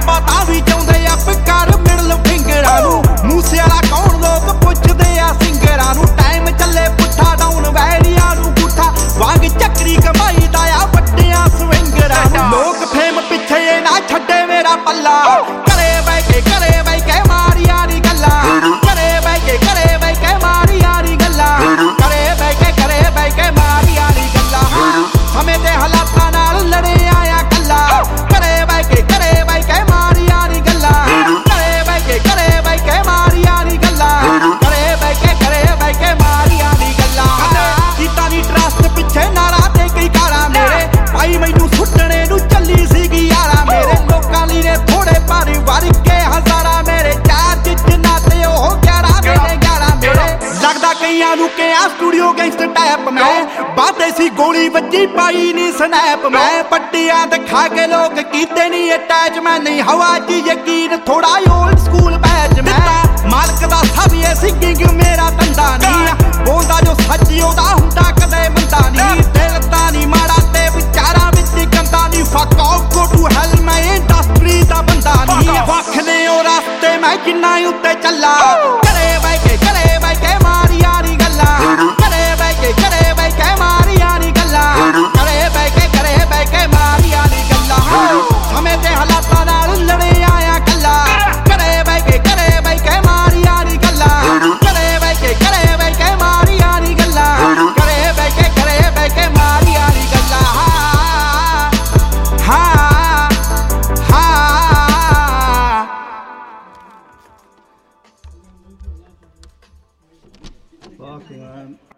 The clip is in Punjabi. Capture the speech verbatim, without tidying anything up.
ਆਪਾਂ ਤਾਂ ਵੀ ਚਾਹੁੰਦੇ ਆ ਪਿਕਾਰ ਮਿਡਲ ਫਿੰਗਰਾਂ ਨੂੰ ਮੂਸੇ ਵਾਲਾ ਕੌਣ ਲੋਕ ਪੁੱਛਦੇ ਆ ਸਿੰਗਰਾਂ ਨੂੰ ਟਾਈਮ ਚੱਲੇ ਪੁੱਠਾ ਡਾਊਨ ਵੈਰੀਆਂ ਨੂੰ ਪੁੱਠਾ ਵਾਂਗ ਚੱਕਰੀ ਕਮਾਈ ਦਾ ਆ ਵੱਡਿਆਂ ਸਵਿੰਗਰਾਂ ਨੂੰ ਲੋਕ ਫੇਮ ਪਿੱਛੇ ਇਹ ਨਾ ਛੱਡੇ ਮੇਰਾ ਪੱਲਾ ਘਰੇ ਬਹਿ ਕੇ ਘਰੇ ਬਹਿ ਕੇ ਮਾਰੀਆਂ ਨੀ ਗੱਲਾਂ ਘਰੇ ਬਹਿ ਕੇ ਘਰੇ ਬਹਿ ਕੇ ਮਾਰੀਆਂ ਨੀ ਗੱਲਾਂ ਘਰੇ ਬਹਿ ਕੇ ਘਰੇ ਬਹਿ ਕੇ ਮਾਰੀਆਂ ਨੀ ਗੱਲਾਂ ਸਮੇਂ ਦੇ ਹਾਲਾਤਾਂ ਨਾਲ ਲੜੇ ਆਇਆ ਕੱਲਾ ਘਰੇ ਬਹਿ ਕੇ ਘਰੇ ਬਹਿ ਕੇ ਮਾਰੀਆਂ ਨੀ ਗੱਲਾਂ ਘਰੇ ਬਹਿ ਕੇ ਘਰੇ ਬਹਿ ਕੇ ਮਾਰੀਆਂ ਨੀ ਗੱਲਾਂ ਘਰੇ ਬਹਿ ਕੇ ਘਰੇ ਬਹਿ ਕੇ ਮਾਰੀਆਂ ਨੀ ਗੱਲਾਂ ਕੀਤਾ ਨੀ ਟਰਸਟ ਪਿੱਛੇ ਨਾਰਾ ਤੇ ਕਈ ਕਾਰਾਂ ਮੇਰੇ ਭਾਈ ਮੈਨੂੰ ਸੁੱਟਣੇ ਨੂੰ ਚੱਲੀ ਸੀਗੀ ਯਾਰਾ ਮੇਰੇ ਲੋਕਾਂ ਲਈ ਨੇ ਥੋੜੇ ਭਾਰੀ ਵਰ ਕੇ ਹਜ਼ਾਰਾਂ ਮੇਰੇ ਚਾਰ ਜਿੰਨਾ ਤੇ ਉਹ ਗਿਆਰਾਂ ਮੇਰੇ ਗਿਆਰਾਂ ਮੇਰੇ ਲੱਗਦਾ ਕਈਆਂ ਨੂੰ ਕਿ ਆ ਸਟੂਡੀਓ ਗੈਂਗਸਟਰ ਟਾਈਪ ਮੈਂ ਬਾਤੇ ਸੀ ਗੋਲੀ ਵੱਜੀ ਪਾਈ ਨੀ ਸਨੈਪ ਮੈਂ ਪੱਟੀਆਂ ਦਿਖਾ ਕੇ ਲੋਕ ਕੀਤੇ ਨੀ ਅਟੈਚ ਮੈਂ ਨਹੀਂ ਹਵਾ 'ਚ ਯਕੀਨ ਥੋੜਾ ਓਲਡ ਸਕੂਲ ਬੈਚ ਮੈਂ ਮਾਲਕ ਦਾ ਸਭ ਇਹ ਸਿੰਗਿੰਗ ਮੇਰਾ ਧੰਦਾ ਨਹੀਂ ਬੋਲਦਾ ਜੋ ਸੱਚ ਉਹਦਾ ਹੁੰਦਾ ਕਦੇ ਮੰਦਾ ਨਹੀਂ ਦਿਲ ਤਾਂ ਨਹੀਂ ਮਾੜਾ ਤੇ ਵਿਚਾਰਾਂ ਵਿੱਚ ਗੰਦਾ ਨਹੀਂ ਫੱਕ ਆਫ ਗੋ ਟੂ ਹੈਲ ਮੈਂ ਇੰਡਸਟਰੀ ਦਾ ਬੰਦਾ ਨਹੀਂ ਵੱਖ ਨੇ ਉਹ ਰਸਤੇ ਮੈਂ ਕਿੰਨਾ ਉੱਤੇ ਚੱਲਾ ਘਰੇ ਬਹਿ ਕੇ ਘਰੇ ਬਹਿ ਕੇ ਮਾਰੀਆਂ ਨੀ ਗੱਲਾਂ ਘਰੇ ਬਹਿ ਕੇ ਘਰੇ ਬਹਿ ਕੇ ਮਾਰੀਆਂ ਨੀ ਗੱਲਾਂ ਘਰੇ ਬਹਿ ਕੇ ਘਰੇ ਬਹਿ ਕੇ ਮਾਰੀਆਂ ਨੀ ਗੱਲਾਂ ਸਮੇਂ ਦੇ ਹਾਲਾਤਾਂ ਨਾਲ ਲੜੇ ਆਇਆ ਕੱਲਾ ਘਰੇ ਬਹਿ ਕੇ ਘਰੇ ਬਹਿ ਕੇ ਮਾਰੀਆਂ ਨੀ ਗੱਲਾਂ ਘਰੇ ਬਹਿ ਕੇ ਘਰੇ ਬਹਿ ਕੇ ਮਾਰੀਆਂ ਨੀ ਗੱਲਾਂ ਘਰੇ ਬਹਿ ਕੇ ਘਰੇ ਬਹਿ ਕੇ ਮਾਰੀਆਂ ਨੀ ਗੱਲਾਂ ਹਾਂ ਹਾਂ Fuck, man.